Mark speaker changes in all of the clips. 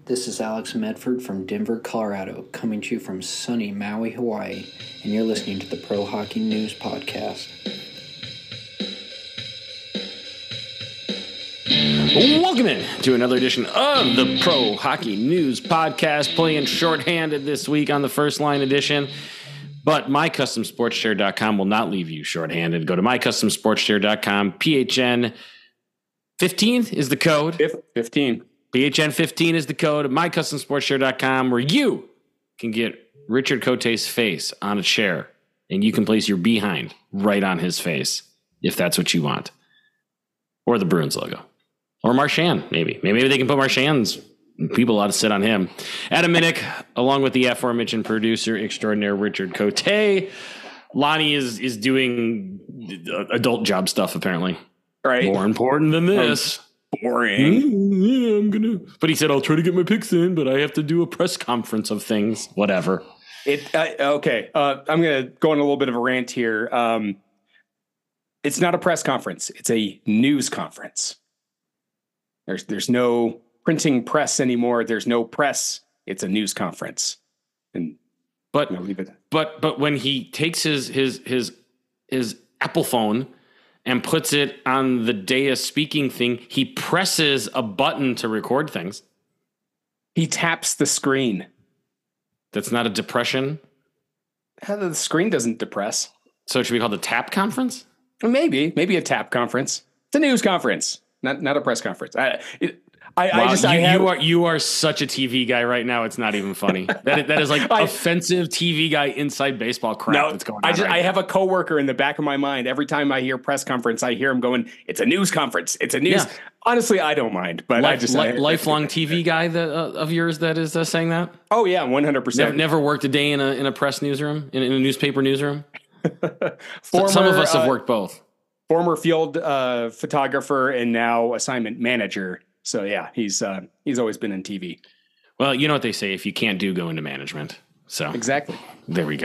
Speaker 1: This is Alex Medford from Denver, Colorado, coming to you from sunny Maui, Hawaii, and you're listening to the Pro Hockey News Podcast.
Speaker 2: Welcome in to another edition of the Pro Hockey News Podcast, playing shorthanded this week on the First Line edition. But MyCustomSportsShare.com will not leave you shorthanded. Go to MyCustomSportsShare.com. PHN 15 is the code.
Speaker 3: 15.
Speaker 2: PHN 15 is the code. MyCustomSportsShare.com, where you can get Richard Cote's face on a chair, and you can place your behind right on his face if that's what you want. Or the Bruins logo. Or Marchand, maybe. Maybe they can put Marchand's people ought to sit on him. Adam Minnick, along with the aforementioned producer extraordinaire Richard Cote. Lonnie is doing adult job stuff, apparently.
Speaker 3: Right.
Speaker 2: More important than this.
Speaker 3: Boring.
Speaker 2: Yeah, I'm gonna. But he said, I'll try to get my picks in, but I have to do a press conference of things. Whatever.
Speaker 3: Okay. I'm going to go on a little bit of a rant here. It's not a press conference. It's a news conference. There's no printing press anymore. There's no press. It's a news conference. And
Speaker 2: but
Speaker 3: leave it.
Speaker 2: But when he takes his Apple phone and puts it on the dais speaking thing, he presses a button to record things.
Speaker 3: He taps the screen.
Speaker 2: That's not a depression.
Speaker 3: The screen doesn't depress.
Speaker 2: So it should be called a tap conference?
Speaker 3: Maybe a tap conference. It's a news conference, not a press conference.
Speaker 2: You are such a TV guy right now. It's not even funny. That is like offensive TV guy inside baseball crap that's going on.
Speaker 3: I have a coworker in the back of my mind. Every time I hear press conference, I hear him going, "It's a news conference. It's a news." Yeah. Honestly, I don't mind, but
Speaker 2: lifelong TV guy of yours that is saying that.
Speaker 3: Oh yeah, 100%.
Speaker 2: Never worked a day in a press newsroom, in a newspaper newsroom. Some of us have worked both.
Speaker 3: Former field photographer and now assignment manager. So yeah, he's always been in TV.
Speaker 2: Well, you know what they say: if you can't go into management. So
Speaker 3: exactly. There we go.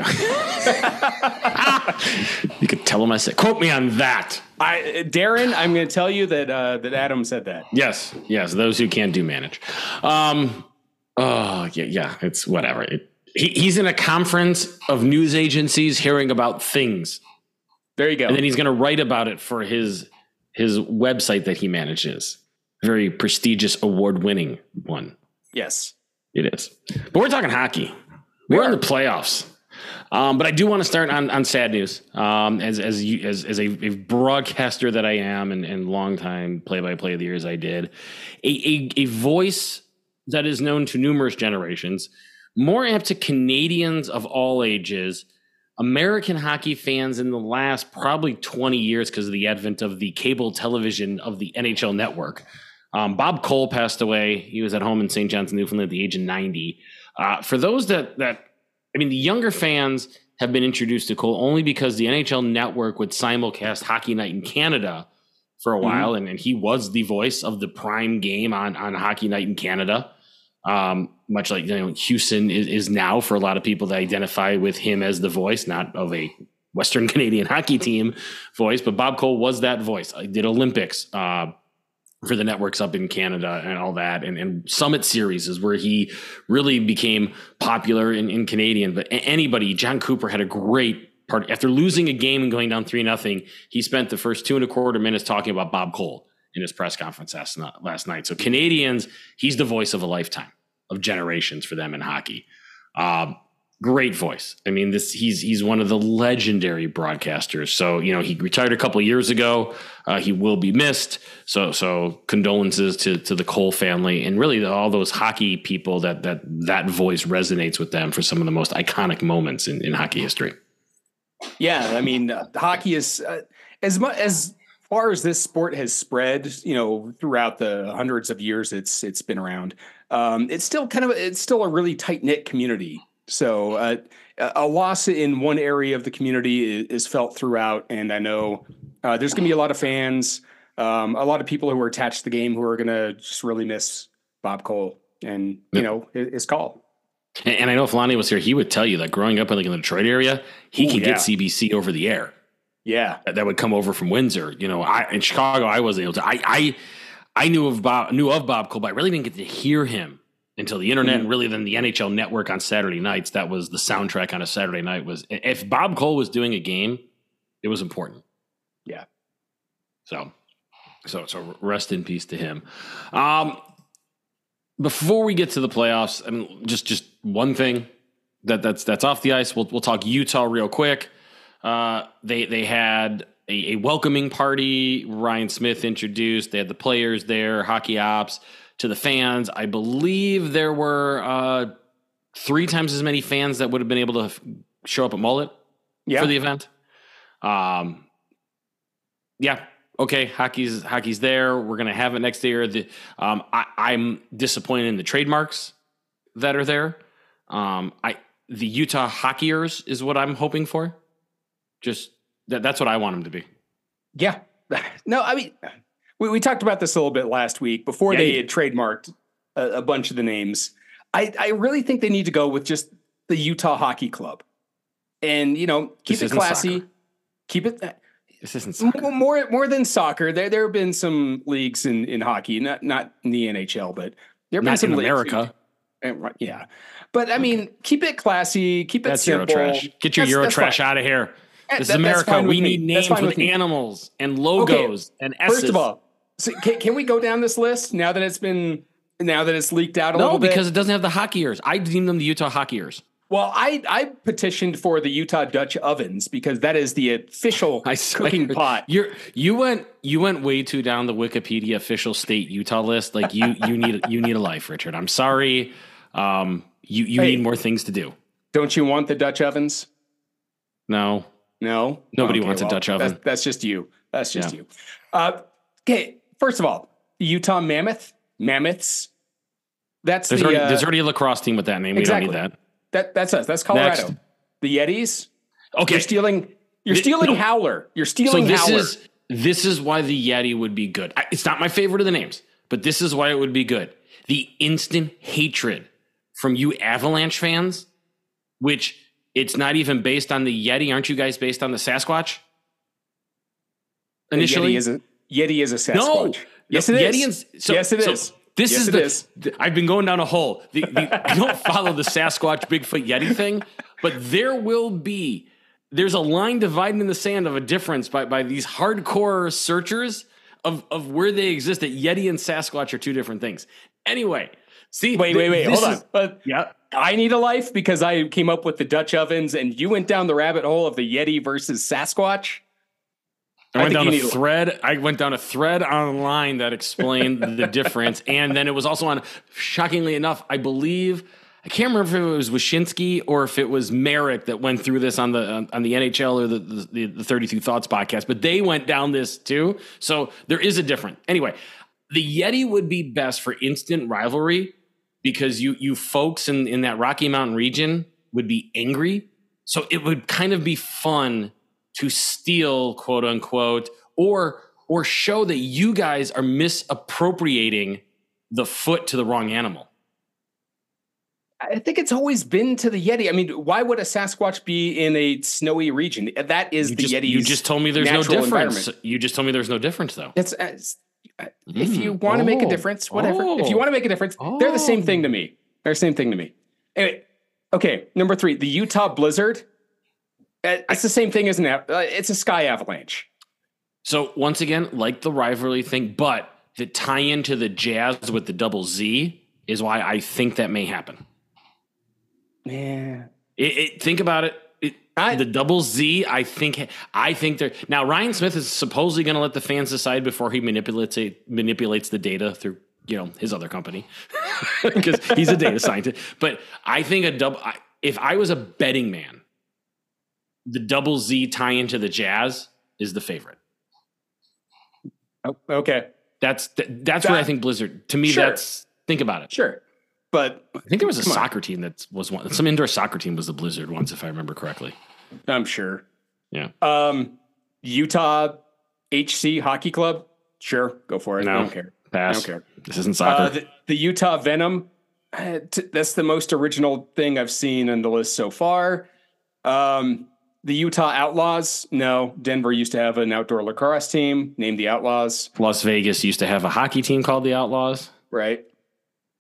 Speaker 2: You could tell him I said, quote me on that.
Speaker 3: Darren, I'm going to tell you that Adam said that.
Speaker 2: Yes. Those who can't manage. It's whatever. He's in a conference of news agencies hearing about things.
Speaker 3: There you go.
Speaker 2: And then he's going to write about it for his website that he manages. Very prestigious, award-winning one.
Speaker 3: Yes.
Speaker 2: It is. But we're talking hockey. We're in the playoffs. But I do want to start on sad news. As a broadcaster that I am and longtime play-by-play of the years I did, a voice that is known to numerous generations, more apt to Canadians of all ages, American hockey fans in the last probably 20 years because of the advent of the cable television of the NHL network. Bob Cole passed away. He was at home in St. John's, Newfoundland at the age of 90. For those the younger fans have been introduced to Cole only because the NHL network would simulcast Hockey Night in Canada for a while. And he was the voice of the prime game on Hockey Night in Canada. Much like Houston is now for a lot of people that identify with him as the voice, not of a Western Canadian hockey team voice, but Bob Cole was that voice. I did Olympics for the networks up in Canada and all that, and Summit Series is where he really became popular in Canadian. But John Cooper had a great part. After losing a game and going down 3-0, he spent the first 2.25 minutes talking about Bob Cole in his press conference last night. So Canadians, he's the voice of a lifetime, of generations for them in hockey. Great voice. I mean, he's one of the legendary broadcasters. So, he retired a couple of years ago. He will be missed. So condolences to the Cole family and really all those hockey people that voice resonates with them for some of the most iconic moments in hockey history.
Speaker 3: Yeah. I mean, hockey is as far as this sport has spread, throughout the hundreds of years it's been around, it's still a really tight knit community. So a loss in one area of the community is felt throughout, and I know there's going to be a lot of fans, a lot of people who are attached to the game who are going to just really miss Bob Cole and his call.
Speaker 2: And I know if Lonnie was here, he would tell you that growing up in the Detroit area, he can get CBC over the air.
Speaker 3: Yeah,
Speaker 2: that would come over from Windsor. In Chicago, I wasn't able to. I knew of Bob Cole, but I really didn't get to hear him until the internet, and really then the NHL Network on Saturday nights. That was the soundtrack on a Saturday night. Was if Bob Cole was doing a game, it was important.
Speaker 3: Yeah.
Speaker 2: So rest in peace to him. Before we get to the playoffs, I mean, just one thing that's off the ice. We'll talk Utah real quick. They had a welcoming party. Ryan Smith introduced. They had the players there, hockey ops, to the fans. I believe there were 3 times as many fans that would have been able to show up at Mullet for the event. Okay, hockey's there. We're gonna have it next year. I'm disappointed in the trademarks that are there. The Utah Hockeyers is what I'm hoping for. Just that's what I want them to be.
Speaker 3: Yeah. No, I mean, we talked about this a little bit last week before they had trademarked a bunch of the names. I really think they need to go with just the Utah Hockey Club, and keep it classy.
Speaker 2: Soccer.
Speaker 3: Keep it.
Speaker 2: This isn't soccer.
Speaker 3: More than soccer. There have been some leagues in hockey, not in the NHL, but there have been some
Speaker 2: in
Speaker 3: leagues
Speaker 2: America.
Speaker 3: Yeah, but I mean, keep it classy. Keep it simple.
Speaker 2: Eurotrash. Get your Eurotrash out of here. This is America. We need names with animals and logos and S's.
Speaker 3: First of all, so can we go down this list now that it's leaked out a little bit?
Speaker 2: No, because it doesn't have the hockeyers. I deem them the Utah Hockeyers.
Speaker 3: Well, I petitioned for the Utah Dutch Ovens because that is the official cooking pot.
Speaker 2: You went way too down the Wikipedia official state Utah list. Like you need a life, Richard. I'm sorry. You need more things to do.
Speaker 3: Don't you want the Dutch Ovens?
Speaker 2: No. Nobody wants a Dutch oven.
Speaker 3: That's just you. That's just you. Okay. First of all, Utah Mammoths. There's
Speaker 2: already a lacrosse team with that name.
Speaker 3: Exactly.
Speaker 2: We don't need that.
Speaker 3: That's us. That's Colorado.
Speaker 2: Next.
Speaker 3: The Yetis.
Speaker 2: Okay.
Speaker 3: You're stealing Howler. You're stealing Howler.
Speaker 2: This is why the Yeti would be good. It's not my favorite of the names, but this is why it would be good. The instant hatred from you Avalanche fans, which it's not even based on the Yeti. Aren't you guys based on the Sasquatch? Initially,
Speaker 3: Yeti is a Sasquatch.
Speaker 2: No.
Speaker 3: Yes, it is. Yes, it is.
Speaker 2: This is I've been going down a hole. I don't follow the Sasquatch, Bigfoot, Yeti thing, but there's a line dividing in the sand of a difference by these hardcore searchers of where they exist. That Yeti and Sasquatch are 2 different things. Anyway, see,
Speaker 3: wait, hold on. But I need a life because I came up with the Dutch Ovens, and you went down the rabbit hole of the Yeti versus Sasquatch.
Speaker 2: I went down a thread online that explained the difference. And then it was also on, shockingly enough, I can't remember if it was Wyshynski or if it was Merrick that went through this on the NHL or the 32 Thoughts podcast, but they went down this too. So there is a difference. Anyway, the Yeti would be best for instant rivalry because you folks in that Rocky Mountain region would be angry. So it would kind of be fun to steal, quote unquote, or show that you guys are misappropriating the foot to the wrong animal.
Speaker 3: I think it's always been to the Yeti. I mean, why would a Sasquatch be in a snowy region? That is the Yeti's.
Speaker 2: You just told me there's no difference. You just told me there's no difference, though.
Speaker 3: If you want to make a difference, whatever. If you want to make a difference, they're the same thing to me. They're the same thing to me. Anyway, okay, number 3, the Utah Blizzard. It's the same thing as it's a Sky Avalanche.
Speaker 2: So once again, like the rivalry thing, but the tie-in to the Jazz with the double Z is why I think that may happen.
Speaker 3: Yeah.
Speaker 2: Think about it. The double Z, I think they're now. Ryan Smith is supposedly going to let the fans decide before he manipulates the data through his other company because he's a data scientist. But I think if I was a betting man, the double Z tie into the Jazz is the favorite.
Speaker 3: Oh, okay,
Speaker 2: that's where I think Blizzard. To me, think about it.
Speaker 3: Sure. But
Speaker 2: I think there was a soccer team that was one. Some indoor soccer team was the Blizzard once, if I remember correctly.
Speaker 3: I'm sure.
Speaker 2: Yeah.
Speaker 3: Utah HC Hockey Club. Sure, go for it.
Speaker 2: No,
Speaker 3: I don't care.
Speaker 2: Pass.
Speaker 3: I don't care.
Speaker 2: This isn't soccer.
Speaker 3: The Utah Venom. That's the most original thing I've seen on the list so far. The Utah Outlaws. No, Denver used to have an outdoor lacrosse team named the Outlaws.
Speaker 2: Las Vegas used to have a hockey team called the Outlaws.
Speaker 3: Right.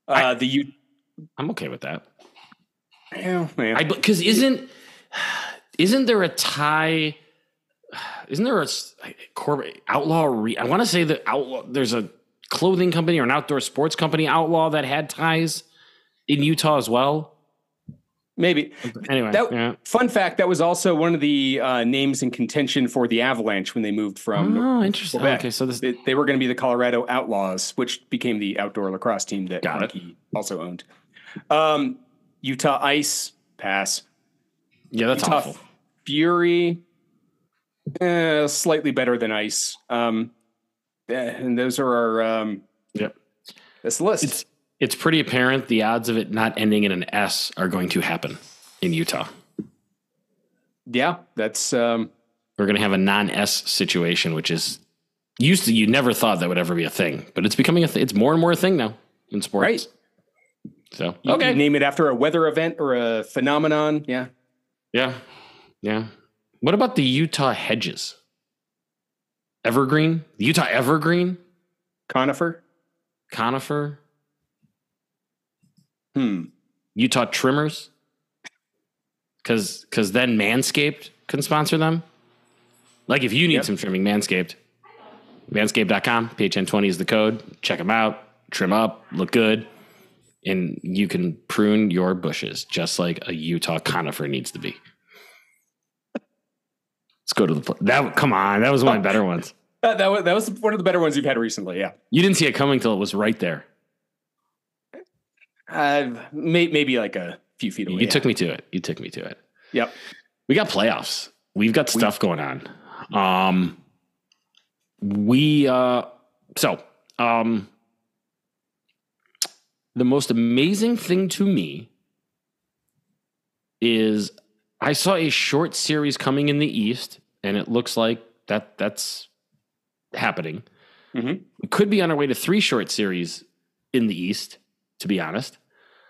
Speaker 2: I'm okay with that.
Speaker 3: Yeah,
Speaker 2: because isn't there a tie? Isn't there a outlaw? I want to say that outlaw. There's a clothing company or an outdoor sports company, Outlaw, that had ties in Utah as well.
Speaker 3: Maybe.
Speaker 2: Anyway,
Speaker 3: fun fact, that was also one of the names in contention for the Avalanche when they moved from.
Speaker 2: Oh, interesting.
Speaker 3: Quebec.
Speaker 2: Okay, so
Speaker 3: they were going to be the Colorado Outlaws, which became the outdoor lacrosse team that Hockey also owned. Utah Ice, pass.
Speaker 2: Yeah, that's
Speaker 3: Utah
Speaker 2: awful.
Speaker 3: Fury, slightly better than Ice. And those are our.
Speaker 2: Yep.
Speaker 3: That's the list.
Speaker 2: It's pretty apparent the odds of it not ending in an S are going to happen in Utah.
Speaker 3: Yeah, that's.
Speaker 2: We're going to have a non-S situation, which is you never thought that would ever be a thing, but it's becoming a thing. It's more and more a thing now in sports.
Speaker 3: Right.
Speaker 2: So,
Speaker 3: you name it after a weather event or a phenomenon. Yeah.
Speaker 2: Yeah. Yeah. What about the Utah hedges? Evergreen? The Utah evergreen?
Speaker 3: Conifer?
Speaker 2: Utah trimmers? Because then Manscaped can sponsor them. Like if you need some trimming, Manscaped. Manscaped.com, PHN20 is the code. Check them out. Trim up, look good. And you can prune your bushes just like a Utah conifer needs to be. Let's go to the come on, that was one of the better ones.
Speaker 3: That was one of the better ones you've had recently. Yeah,
Speaker 2: you didn't see it coming till it was right there.
Speaker 3: Maybe like a few feet away.
Speaker 2: You took me to it.
Speaker 3: Yep.
Speaker 2: We got playoffs. We've got stuff going on. The most amazing thing to me is I saw a short series coming in the East, and it looks like that's happening.
Speaker 3: Mm-hmm.
Speaker 2: We could be on our way to 3 short series in the East, to be honest.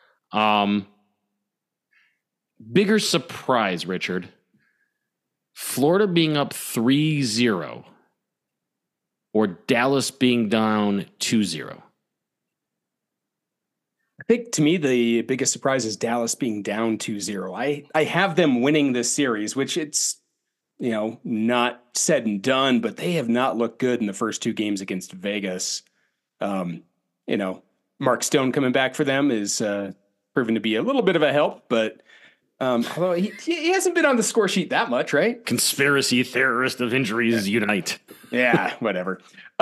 Speaker 2: Bigger surprise, Richard. Florida being up 3-0 or Dallas being down 2-0?
Speaker 3: I think to me, the biggest surprise is Dallas being down 2-0. I have them winning this series, which it's, not said and done, but they have not looked good in the first 2 games against Vegas. Mark Stone coming back for them is proven to be a little bit of a help, but although he hasn't been on the score sheet that much, right?
Speaker 2: Conspiracy theorist of injuries unite.
Speaker 3: Yeah, whatever.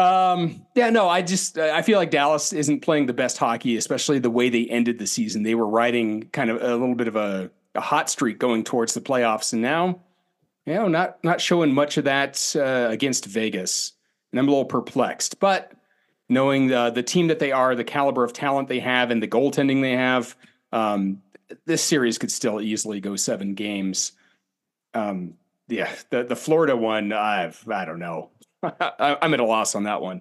Speaker 3: I feel like Dallas isn't playing the best hockey, especially the way they ended the season. They were riding kind of a little bit of a hot streak going towards the playoffs, and now, not showing much of that against Vegas. And I'm a little perplexed, but knowing the team that they are, the caliber of talent they have, and the goaltending they have, this series could still easily go 7 games. The Florida one, I don't know. I'm at a loss on that one.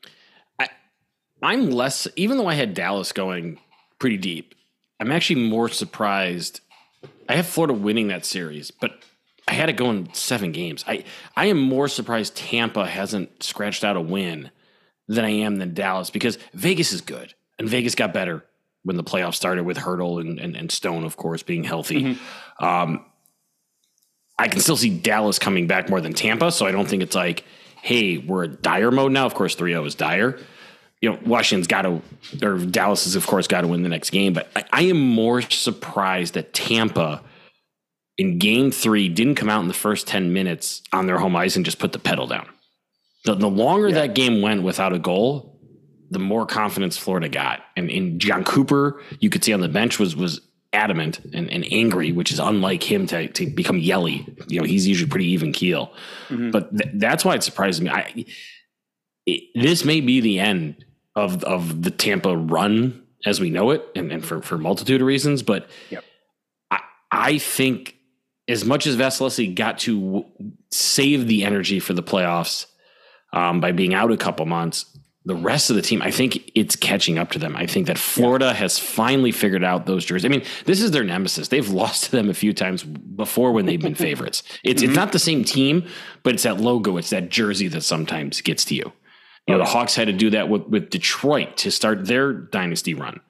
Speaker 2: I'm less, even though I had Dallas going pretty deep, I'm actually more surprised. I have Florida winning that series, but I had it going 7 games. I am more surprised Tampa hasn't scratched out a win than I am than Dallas, because Vegas is good, and Vegas got better when the playoffs started with Hurdle and Stone, of course, being healthy. Mm-hmm. I can still see Dallas coming back more than Tampa, so I don't think it's like, hey, we're at dire mode now. Of course, 3-0 is dire. Washington's got to, or Dallas has, of course, got to win the next game. But I am more surprised that Tampa in game 3 didn't come out in the first 10 minutes on their home ice and just put the pedal down. The longer that game went without a goal, the more confidence Florida got. And in John Cooper, you could see on the bench was adamant and angry, which is unlike him to become yelly. He's usually pretty even keel. Mm-hmm. But that's why it surprises me. This may be the end of the Tampa run as we know it, and for a multitude of reasons. But I think as much as Vasilevsky got to save the energy for the playoffs by being out a couple months, the rest of the team, I think it's catching up to them. I think that Florida has finally figured out those jerseys. I mean, this is their nemesis. They've lost to them a few times before when they've been favorites. It's not the same team, but it's that logo. It's that jersey that sometimes gets to you. The Hawks had to do that with Detroit to start their dynasty run.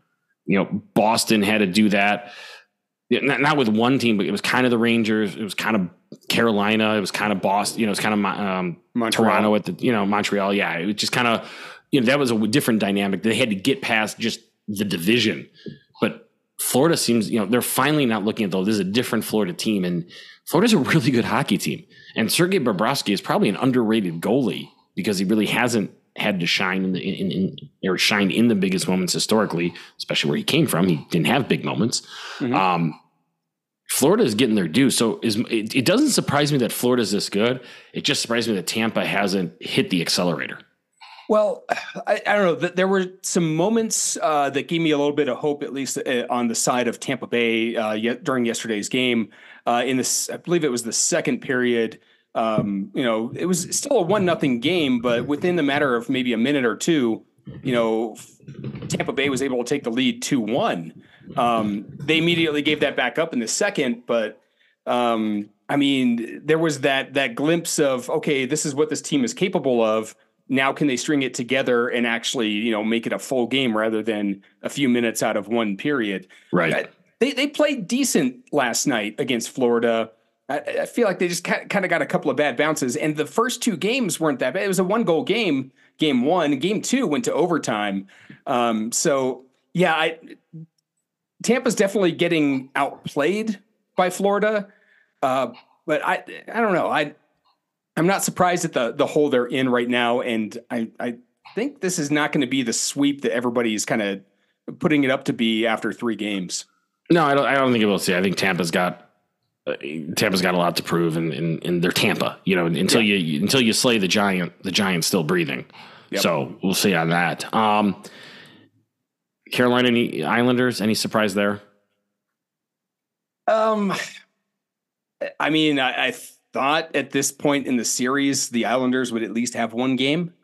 Speaker 2: Boston had to do that. Not with one team, but it was kind of the Rangers. It was kind of Carolina. It was kind of Boston. It was kind of Toronto at the Montreal. Yeah, it was just kind of that was a different dynamic. They had to get past just the division, but Florida seems they're finally not looking at this is a different Florida team, and Florida's a really good hockey team. And Sergei Bobrovsky is probably an underrated goalie because he really hasn't had to shine shine in the biggest moments historically, especially where he came from. He didn't have big moments. Mm-hmm. Florida is getting their due. So it doesn't surprise me that Florida is this good. It just surprised me that Tampa hasn't hit the accelerator.
Speaker 3: Well, I don't know. There were some moments that gave me a little bit of hope, at least on the side of Tampa Bay during yesterday's game. I believe it was the second period. It was still a 1-0 game, but within the matter of maybe a minute or two, Tampa Bay was able to take the lead 2-1. They immediately gave that back up in the second, but there was that glimpse of, okay, this is what this team is capable of. Now can they string it together and actually, make it a full game rather than a few minutes out of one period?
Speaker 2: Right.
Speaker 3: They played decent last night against Florida. I feel like they just kind of got a couple of bad bounces, and the first two games weren't that bad. It was a 1-goal game. Game 1, game 2 went to overtime. Tampa's definitely getting outplayed by Florida. But I don't know. I'm not surprised at the hole they're in right now. And I think this is not going to be the sweep that everybody's kind of putting it up to be after 3 games.
Speaker 2: No, I don't think it will see. I think Tampa's got a lot to prove, and they're Tampa. Until you slay the giant's still breathing. Yep. So we'll see on that. Carolina Islanders, any surprise there?
Speaker 3: I thought at this point in the series, the Islanders would at least have one game.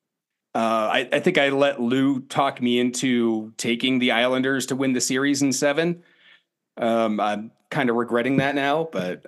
Speaker 3: I think I let Lou talk me into taking the Islanders to win the series in 7. I'm kind of regretting that now, but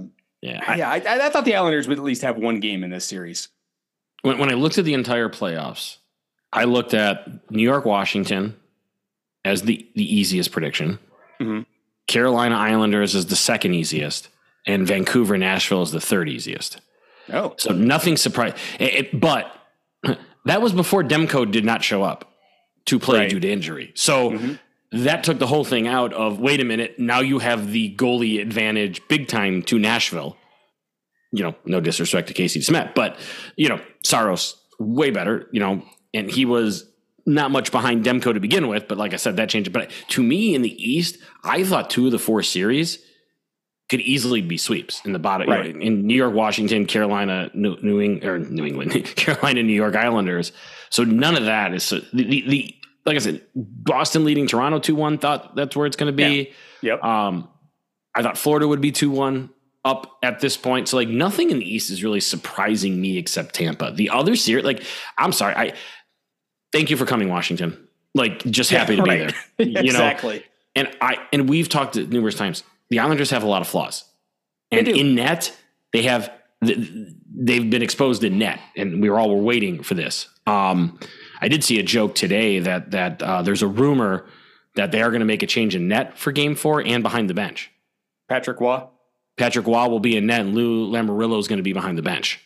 Speaker 3: I thought the Islanders would at least have one game in this series.
Speaker 2: When I looked at the entire playoffs, I looked at New York, Washington as the easiest prediction. Mm-hmm. Carolina Islanders is the second easiest, and Vancouver, Nashville is the third easiest.
Speaker 3: Oh,
Speaker 2: so nothing surprised. But that was before Demko did not show up to play due to injury. So that took the whole thing out of, wait a minute, now you have the goalie advantage big time to Nashville. No disrespect to Casey Smith, but, Saros way better, and he was not much behind Demko to begin with. But like I said, that changed. But to me in the East, I thought 2 of the 4 series could easily be sweeps in the bottom.
Speaker 3: Right.
Speaker 2: In New York, Washington, Carolina, New England, Carolina, New York Islanders. So none of that is like I said, Boston leading Toronto 2-1. Thought that's where it's going to be.
Speaker 3: Yeah. Yep.
Speaker 2: I thought Florida would be 2-1 up at this point. So nothing in the East is really surprising me except Tampa. The other series, I'm sorry. Thank you for coming, Washington. Happy to be there.
Speaker 3: Exactly.
Speaker 2: And we've talked numerous times. The Islanders have a lot of flaws, and in net they've been exposed in net, and we were waiting for this. I did see a joke today that there's a rumor that they are going to make a change in net for Game 4 and behind the bench.
Speaker 3: Patrick Waugh
Speaker 2: will be in net, and Lou Lamoriello is going to be behind the bench.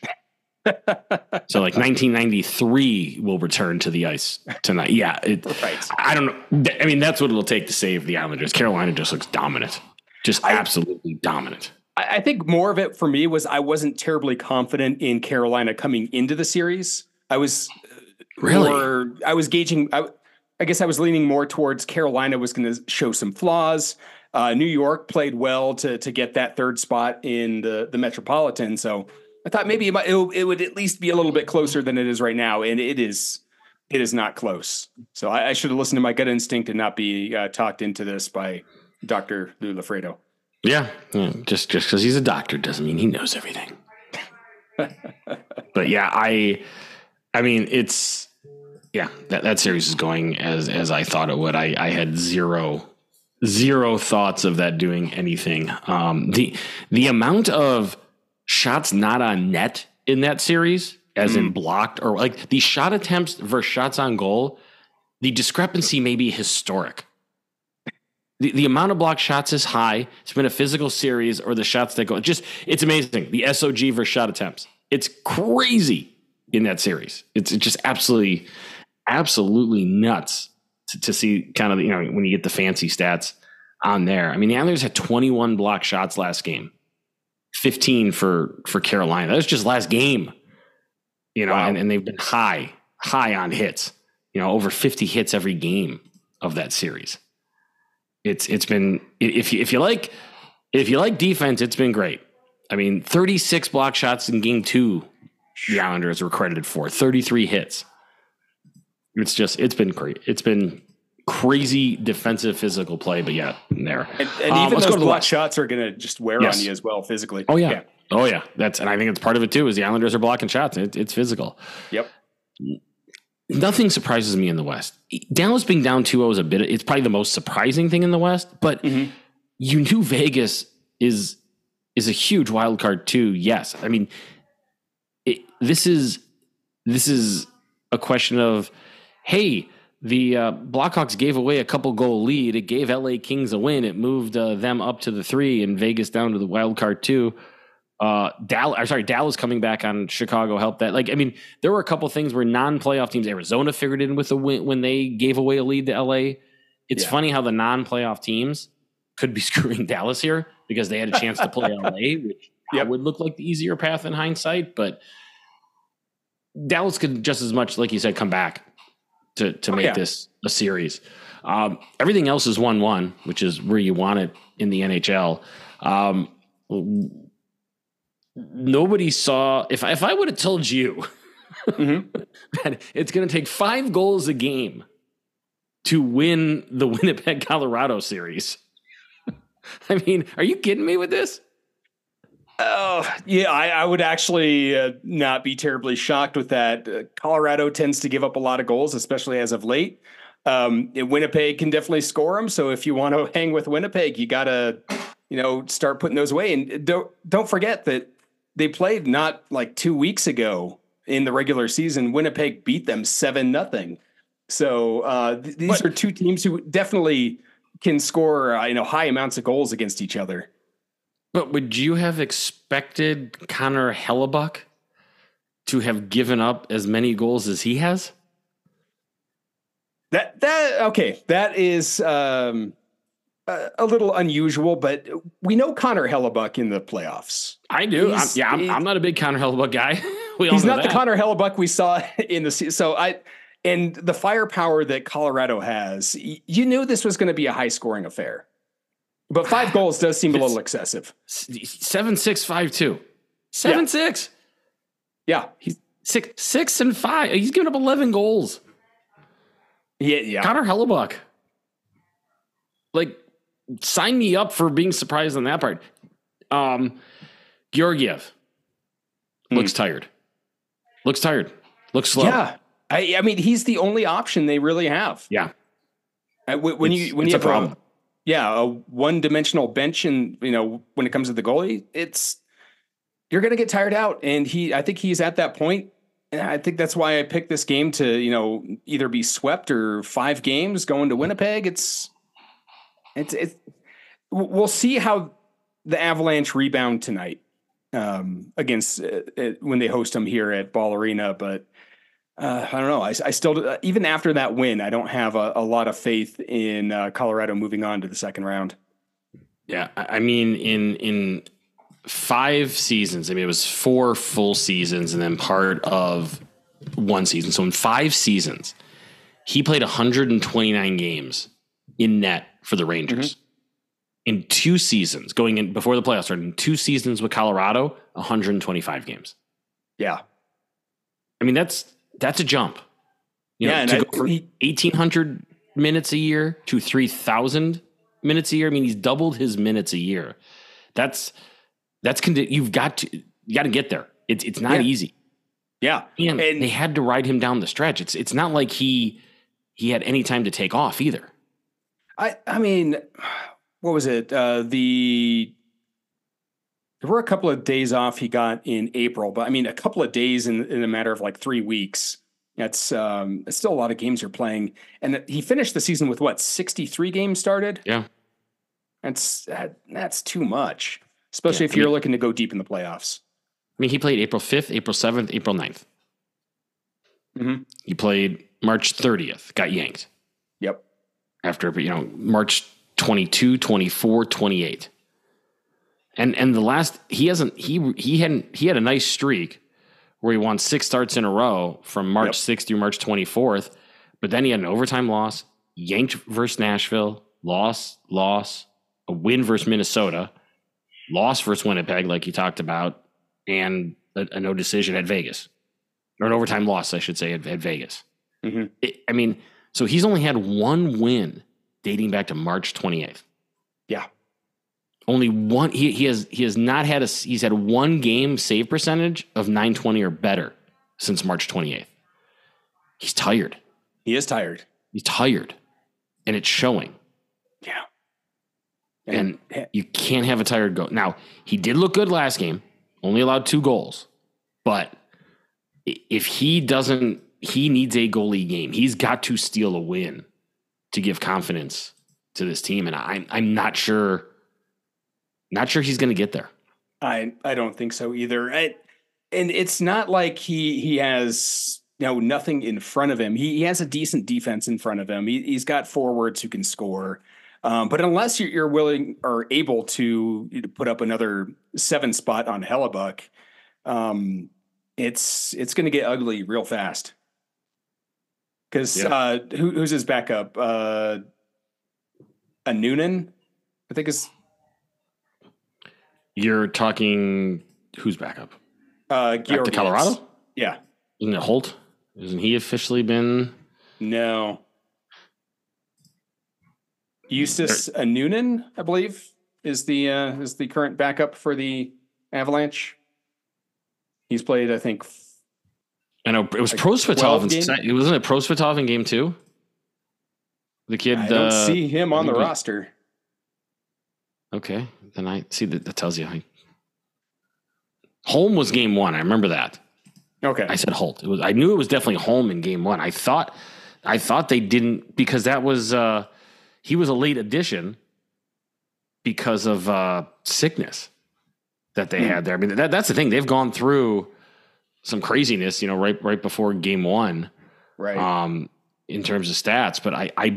Speaker 2: So 1993 will return to the ice tonight. Yeah.
Speaker 3: Right.
Speaker 2: I don't know. I mean, that's what it'll take to save the Islanders. Carolina just looks dominant. Just absolutely dominant.
Speaker 3: I think more of it for me was I wasn't terribly confident in Carolina coming into the series. I was gauging. I guess I was leaning more towards Carolina was going to show some flaws. New York played well to get that third spot in the Metropolitan. So I thought maybe it would at least be a little bit closer than it is right now. And it is not close. So I should have listened to my gut instinct and not be talked into this by Dr. Lou Lafredo.
Speaker 2: Yeah. Just because he's a doctor doesn't mean he knows everything. But yeah, I mean, it's, yeah, that series is going as I thought it would. I had zero thoughts of that doing anything. The amount of shots not on net in that series, as in blocked, or the shot attempts versus shots on goal, the discrepancy may be historic. The amount of block shots is high. It's been a physical series, or the shots that go. It's amazing. The SOG versus shot attempts. It's crazy in that series. It's just absolutely nuts to see kind of, when you get the fancy stats on there. I mean, the Islanders had 21 block shots last game, 15 for Carolina. That was just last game, wow. and they've been high on hits, over 50 hits every game of that series. It's been, if you like defense, it's been great. I mean, 36 block shots in game 2, the Islanders were credited for 33 hits. It's been great. It's been crazy defensive physical play, but yeah, there.
Speaker 3: And even those block shots are going to just wear on you as well physically.
Speaker 2: Oh yeah. Oh yeah. And I think it's part of it too, is the Islanders are blocking shots. It's physical.
Speaker 3: Yep.
Speaker 2: Nothing surprises me in the West. Dallas being down 2-0 it's probably the most surprising thing in the West, but you knew Vegas is a huge wild card too. Yes. I mean, this is a question of, hey, the Blackhawks gave away a couple goal lead. It gave LA Kings a win. It moved them up to the 3 and Vegas down to the wild card 2. Dallas coming back on Chicago helped that. There were a couple things where non-playoff teams, Arizona figured in with a win when they gave away a lead to LA. It's funny how the non-playoff teams could be screwing Dallas here because they had a chance to play LA, which would look like the easier path in hindsight. But Dallas could just as much, like you said, come back to make this a series. Everything else is 1-1, which is where you want it in the NHL. Nobody saw, if I would have told you that it's going to take 5 goals a game to win the Winnipeg, Colorado series. I mean, are you kidding me with this?
Speaker 3: Oh, yeah, I would actually not be terribly shocked with that. Colorado tends to give up a lot of goals, especially as of late. Winnipeg can definitely score them. So if you want to hang with Winnipeg, you got to, start putting those away. And don't forget that they played not like 2 weeks ago in the regular season. Winnipeg beat them 7-0. So these are two teams who definitely can score, high amounts of goals against each other.
Speaker 2: But would you have expected Connor Hellebuyck to have given up as many goals as he has?
Speaker 3: That is a little unusual, but we know Connor Hellebuyck in the playoffs.
Speaker 2: I do. I'm not a big Connor Hellebuyck guy.
Speaker 3: He's not the Connor Hellebuyck we saw in the season. So and the firepower that Colorado has, you knew this was going to be a high scoring affair. But 5 goals does seem a little excessive.
Speaker 2: 7-6-5-2. 7-6.
Speaker 3: Yeah.
Speaker 2: He's 6-5. He's given up 11 goals.
Speaker 3: Yeah.
Speaker 2: Connor Hellebuyck. Sign me up for being surprised on that part. Georgiev looks tired. Looks slow.
Speaker 3: Yeah. I mean, he's the only option they really have.
Speaker 2: Yeah.
Speaker 3: When you have a problem. A one-dimensional bench, and when it comes to the goalie, you're going to get tired out. And I think he's at that point. And I think that's why I picked this game to either be swept or 5 games going to Winnipeg. It's we'll see how the Avalanche rebound tonight against when they host them here at Ball Arena, but. I don't know. I still, even after that win, I don't have a lot of faith in Colorado moving on to the second round.
Speaker 2: Yeah. I mean, in 5 seasons, it was 4 full seasons and then part of 1 season. So in 5 seasons, he played 129 games in net for the Rangers. In 2 seasons, going in before the playoffs started, in 2 seasons with Colorado, 125 games.
Speaker 3: Yeah.
Speaker 2: I mean, that's a jump. To go from 1,800 minutes a year to 3,000 minutes a year. I mean, he's doubled his minutes a year. You've got to get there. It's not easy.
Speaker 3: Yeah,
Speaker 2: and they had to ride him down the stretch. It's not like he had any time to take off either.
Speaker 3: I mean, what was it? There were a couple of days off he got in April, but I mean, a couple of days in a matter of 3 weeks. That's still a lot of games you're playing. And he finished the season with 63 games started?
Speaker 2: Yeah.
Speaker 3: That's too much, especially if you're looking to go deep in the playoffs.
Speaker 2: I mean, he played April 5th, April 7th, April 9th.
Speaker 3: Mm-hmm.
Speaker 2: He played March 30th, got yanked.
Speaker 3: Yep.
Speaker 2: After, March 22, 24, 28. And the last, he had a nice streak where he won 6 starts in a row from March 6th through March 24th. But then he had an overtime loss, yanked versus Nashville, loss, a win versus Minnesota, loss versus Winnipeg, like you talked about, and a no decision at Vegas. Or an overtime loss, I should say, at Vegas.
Speaker 3: Mm-hmm.
Speaker 2: So he's only had one win dating back to March 28th.
Speaker 3: Yeah.
Speaker 2: Only one. He's had one game save percentage of .920 or better since March 28th. He's tired.
Speaker 3: He is tired.
Speaker 2: He's tired. And it's showing.
Speaker 3: Yeah.
Speaker 2: And you can't have a tired goal. Now, he did look good last game. Only allowed 2 goals. But if he doesn't, he needs a goalie game. He's got to steal a win to give confidence to this team. And I'm not sure he's going to get there.
Speaker 3: I don't think so either. And it's not like he has nothing in front of him. He has a decent defense in front of him. He's got forwards who can score. But unless you're willing or able to put up another 7 spot on Hellebuck, it's going to get ugly real fast. Because who's his backup? A Noonan, I think is.
Speaker 2: You're talking who's backup?
Speaker 3: Back to
Speaker 2: Colorado?
Speaker 3: Yeah.
Speaker 2: Isn't it Holt? Isn't he officially been?
Speaker 3: No. Eustace Noonan, I believe, is the current backup for the Avalanche. He's played, I think.
Speaker 2: I know it was Prosvetov. Wasn't it Prosvetov in game 2? The kid.
Speaker 3: I don't see him on the roster.
Speaker 2: Okay, then I see that tells you. Holm was game 1. I remember that.
Speaker 3: Okay,
Speaker 2: I said Holt. I knew it was definitely Holm in game 1. I thought they didn't because that was he was a late addition because of sickness that they had there. I mean that's the thing. They've gone through some craziness, right before game 1,
Speaker 3: right?
Speaker 2: In terms of stats, but I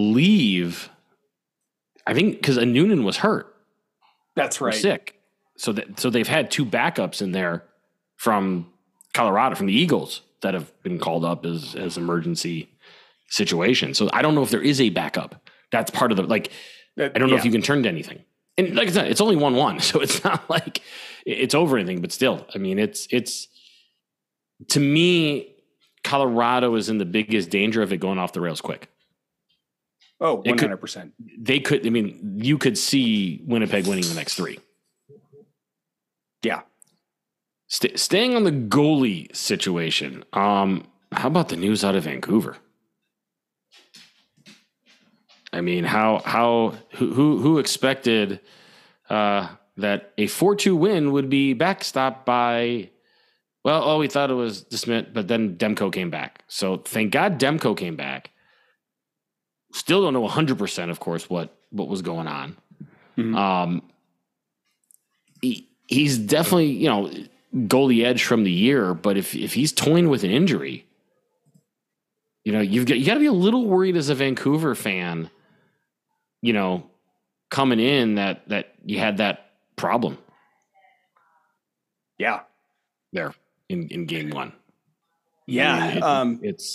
Speaker 2: think because Noonan was hurt.
Speaker 3: That's right.
Speaker 2: Sick. So they've had 2 backups in there from Colorado, from the Eagles, that have been called up as emergency situations. So I don't know if there is a backup. That's part of I don't know if you can turn to anything. And like I said, it's only 1-1, so it's not like it's over anything. But still, I mean, it's to me, Colorado is in the biggest danger of it going off the rails quick.
Speaker 3: Oh, 100%.
Speaker 2: They could. I mean, you could see Winnipeg winning the next 3.
Speaker 3: Yeah.
Speaker 2: Staying on the goalie situation. How about the news out of Vancouver? I mean, who expected that a 4-2 win would be backstopped by? Well, we thought it was DeSmit, but then Demko came back. So thank God Demko came back. Still don't know 100%, of course, what was going on. Mm-hmm. He's definitely, goalie edge from the year, but if he's toying with an injury, you got to be a little worried as a Vancouver fan, coming in that you had that problem.
Speaker 3: Yeah.
Speaker 2: There in game 1.
Speaker 3: Yeah.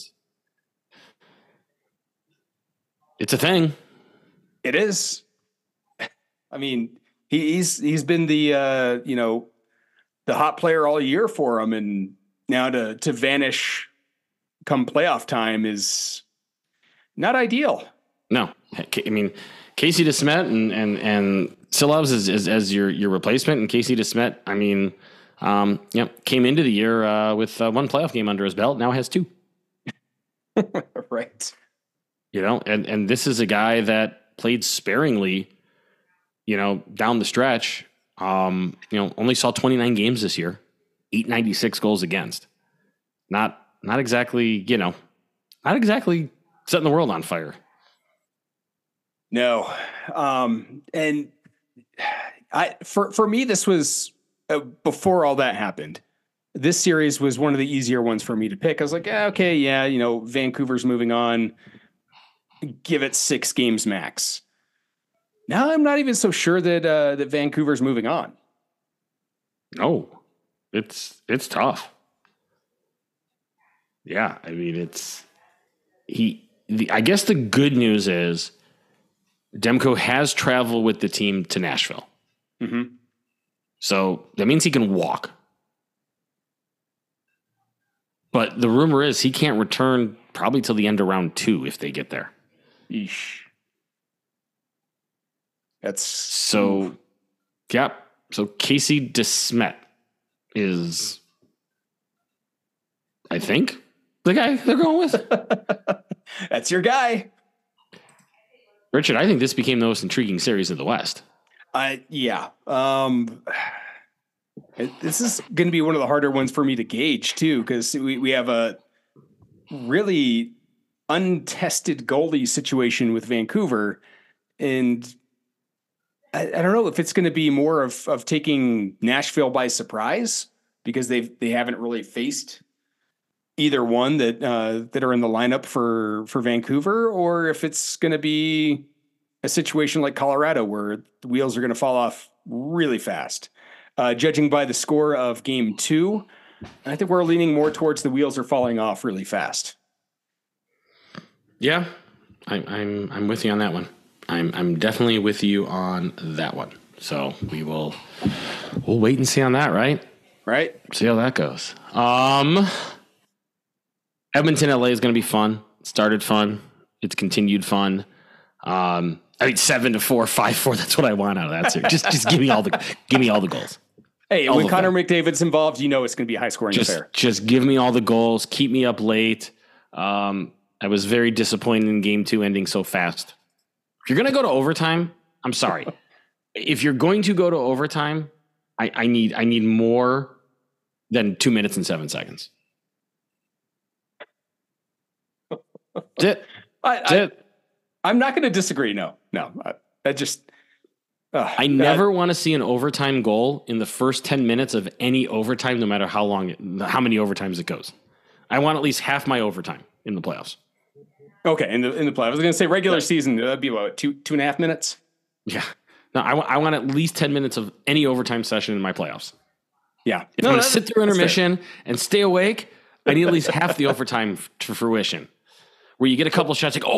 Speaker 2: It's a thing.
Speaker 3: It is. I mean, he's been the the hot player all year for him, and now to vanish come playoff time is not ideal.
Speaker 2: No, I mean Casey DeSmet and Silovs as your replacement, and Casey DeSmet. I mean, came into the year with 1 playoff game under his belt. Now has 2.
Speaker 3: Right.
Speaker 2: And this is a guy that played sparingly, down the stretch. Only saw 29 games this year, 896 goals against. Not exactly, not exactly setting the world on fire.
Speaker 3: No. And for me, this was before all that happened. This series was one of the easier ones for me to pick. I was like, okay, yeah, Vancouver's moving on. Give it 6 games max. Now I'm not even so sure that Vancouver's moving on.
Speaker 2: No, it's tough. Yeah, I mean, I guess the good news is Demko has traveled with the team to Nashville.
Speaker 3: Mm-hmm.
Speaker 2: So that means he can walk. But the rumor is he can't return probably till the end of round 2 if they get there.
Speaker 3: Eesh. That's
Speaker 2: so. Yep. So Casey DeSmet is, I think, the guy they're going with.
Speaker 3: That's your guy,
Speaker 2: Richard. I think this became the most intriguing series in the West.
Speaker 3: Yeah. This is going to be one of the harder ones for me to gauge too, because we have a really untested goalie situation with Vancouver, and I don't know if it's going to be more of taking Nashville by surprise because they haven't really faced either one that are in the lineup for Vancouver, or if it's going to be a situation like Colorado where the wheels are going to fall off really fast. Judging by the score of game 2, I think we're leaning more towards the wheels are falling off really fast.
Speaker 2: Yeah, I'm with you on that one. I'm definitely with you on that one. So we'll wait and see on that, right?
Speaker 3: Right.
Speaker 2: See how that goes. Edmonton, LA is going to be fun. It started fun. It's continued fun. 7-4, 5-4. That's what I want out of that series. Just give me all the goals.
Speaker 3: Hey, when Connor McDavid's involved, it's going to be a high scoring affair.
Speaker 2: Just give me all the goals. Keep me up late. I was very disappointed in game 2 ending so fast. If you're going to go to overtime, I'm sorry. If you're going to go to overtime, I need more than 2 minutes and 7 seconds. That's it.
Speaker 3: I'm not going to disagree. No.
Speaker 2: I never want to see an overtime goal in the first 10 minutes of any overtime, no matter how many overtimes it goes. I want at least half my overtime in the playoffs.
Speaker 3: Okay, in the playoffs. I was going to say regular season, that'd be about 2.5 minutes.
Speaker 2: Yeah. No, I want at least 10 minutes of any overtime session in my playoffs.
Speaker 3: Yeah.
Speaker 2: If I'm going to sit through intermission and stay awake, I need at least half the overtime to fruition. Where you get a couple of shots like,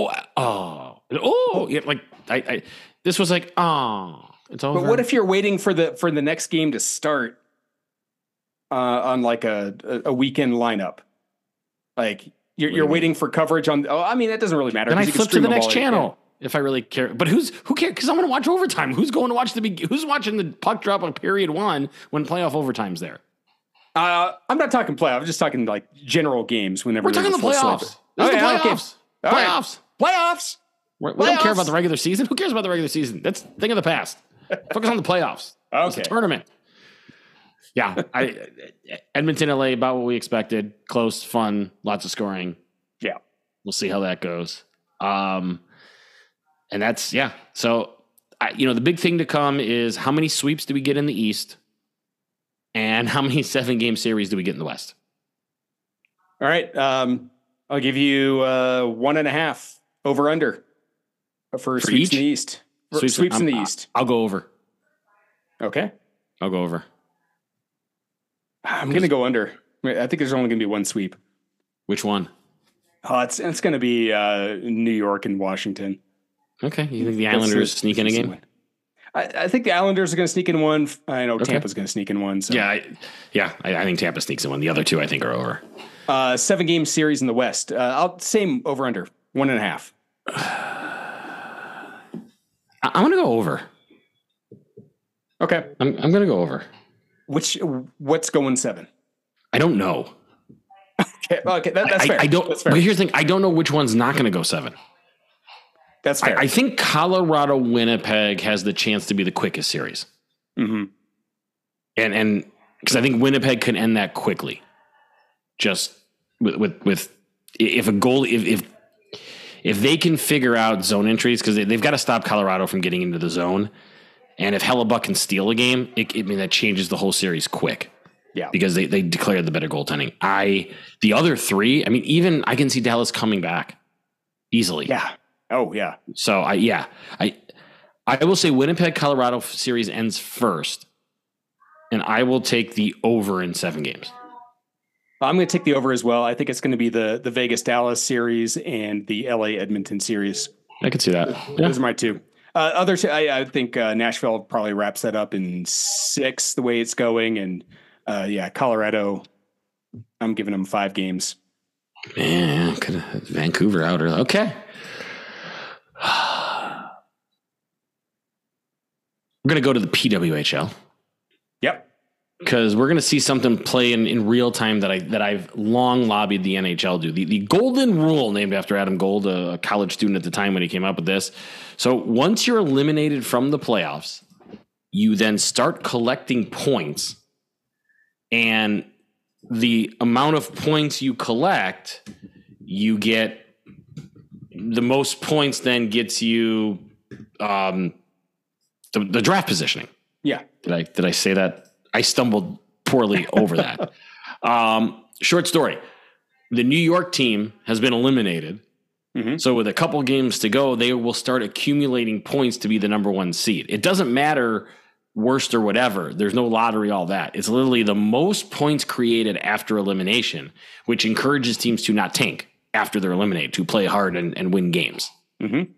Speaker 2: this was like, it's over.
Speaker 3: But what if you're waiting for the next game to start on like a weekend lineup? Like you're waiting for coverage on. That doesn't really matter.
Speaker 2: Then I flip to the next channel if I really care. But who cares? Because I'm going to watch overtime. Who's going to watch who's watching the puck drop on period 1 when playoff overtime's there?
Speaker 3: I'm not talking playoff. I'm just talking like general games. Whenever
Speaker 2: we're talking the playoffs. This is the playoffs.
Speaker 3: Okay.
Speaker 2: Playoffs.
Speaker 3: Right. Playoffs.
Speaker 2: We don't care about the regular season. Who cares about the regular season? That's a thing of the past. Focus on the playoffs.
Speaker 3: Okay.
Speaker 2: It's a tournament. Yeah. Edmonton, LA, about what we expected. Close, fun, lots of scoring.
Speaker 3: Yeah.
Speaker 2: We'll see how that goes. And that's, yeah. So, the big thing to come is how many sweeps do we get in the East? And how many 7-game series do we get in the West?
Speaker 3: All right. I'll give you 1.5 over under for sweeps
Speaker 2: each?
Speaker 3: in the East. Sweeps in the East.
Speaker 2: I'll go over.
Speaker 3: Okay.
Speaker 2: I'll go over.
Speaker 3: I'm going to go under. I think there's only going to be one sweep.
Speaker 2: Which one?
Speaker 3: It's going to be New York and Washington.
Speaker 2: Okay. You think the Islanders sneak in a game?
Speaker 3: I think the Islanders are going to sneak in one. I know Tampa's going to sneak in one. So.
Speaker 2: Yeah. I think Tampa sneaks in one. The other two, I think, are over.
Speaker 3: 7-game series in the West. Same over under 1.5.
Speaker 2: I'm going to go over.
Speaker 3: Okay.
Speaker 2: I'm going to go over.
Speaker 3: What's going 7?
Speaker 2: I don't know.
Speaker 3: Okay. That's fair.
Speaker 2: That's fair. But here's the thing. I don't know which one's not going to go 7.
Speaker 3: That's fair.
Speaker 2: I think Colorado Winnipeg has the chance to be the quickest series.
Speaker 3: Mm-hmm.
Speaker 2: And because I think Winnipeg can end that quickly. Just with if a goal, if they can figure out zone entries, because they've got to stop Colorado from getting into the zone. And if Hellebuck can steal a game, that changes the whole series quick.
Speaker 3: Yeah.
Speaker 2: Because they declared the better goaltending. The other three, I mean, even I can see Dallas coming back easily.
Speaker 3: Yeah. Oh, yeah.
Speaker 2: So I will say Winnipeg, Colorado series ends first. And I will take the over in 7 games.
Speaker 3: I'm going to take the over as well. I think it's going to be the Vegas Dallas series and the LA Edmonton series.
Speaker 2: I could see that. Yeah.
Speaker 3: Those are my two. I think Nashville probably wraps that up in 6 the way it's going. And Colorado, I'm giving them 5 games.
Speaker 2: Man, Vancouver out early. Okay. We're going to go to the PWHL.
Speaker 3: Yep.
Speaker 2: Because we're going to see something play in real time that I've long lobbied the NHL do. The Golden Rule, named after Adam Gold, a college student at the time when he came up with this. So once you're eliminated from the playoffs, you then start collecting points. And the amount of points you collect, you get the most points then gets you the draft positioning.
Speaker 3: Yeah.
Speaker 2: Did I say that? I stumbled poorly over that. Short story. The New York team has been eliminated. Mm-hmm. So with a couple games to go, they will start accumulating points to be the number 1 seed. It doesn't matter worst or whatever. There's no lottery, all that. It's literally the most points created after elimination, which encourages teams to not tank after they're eliminated, to play hard and win games.
Speaker 3: Mm-hmm.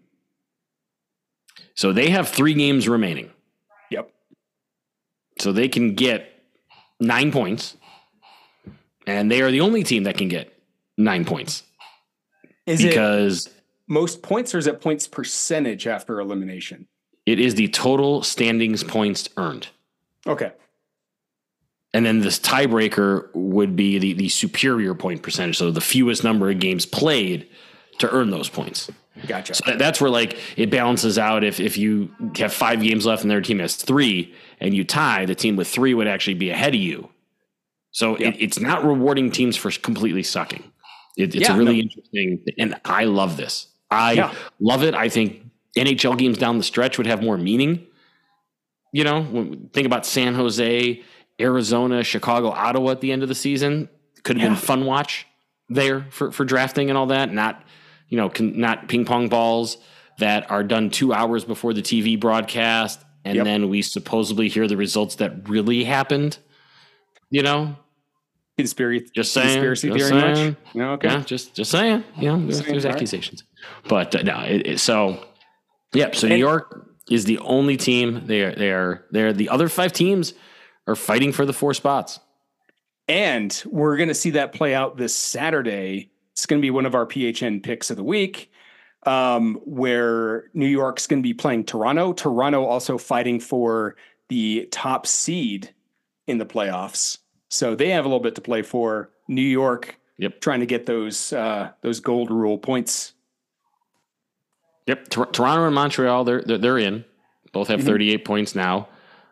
Speaker 2: So they have 3 games remaining.
Speaker 3: Yep.
Speaker 2: So they can get 9 points, and they are the only team that can get 9 points. Because
Speaker 3: most points, or is it points percentage after elimination?
Speaker 2: It is the total standings points earned.
Speaker 3: Okay.
Speaker 2: And then this tiebreaker would be the superior point percentage, so the fewest number of games played to earn those points.
Speaker 3: Gotcha.
Speaker 2: So that's where it balances out. If you have 5 games left and their team has 3 and you tie, the team with 3 would actually be ahead of you. So it's not rewarding teams for completely sucking. It's a really interesting, and I love this. I love it. I think NHL games down the stretch would have more meaning. You know, think about San Jose, Arizona, Chicago, Ottawa at the end of the season. Could have been fun watch there for drafting and all that. Not ping pong balls that are done 2 hours before the TV broadcast, and then we supposedly hear the results that really happened. You know,
Speaker 3: conspiracy
Speaker 2: theory
Speaker 3: much? No, okay.
Speaker 2: Yeah, just saying. You know, there's accusations, but no. So New York is the only team. They're the other 5 teams are fighting for the 4 spots,
Speaker 3: and we're going to see that play out this Saturday. It's going to be one of our PHN picks of the week, where New York's going to be playing Toronto. Toronto also fighting for the top seed in the playoffs. So they have a little bit to play for. New York trying to get those Gold Rule points.
Speaker 2: Yep. Toronto and Montreal, they're in. Both have 38 points now.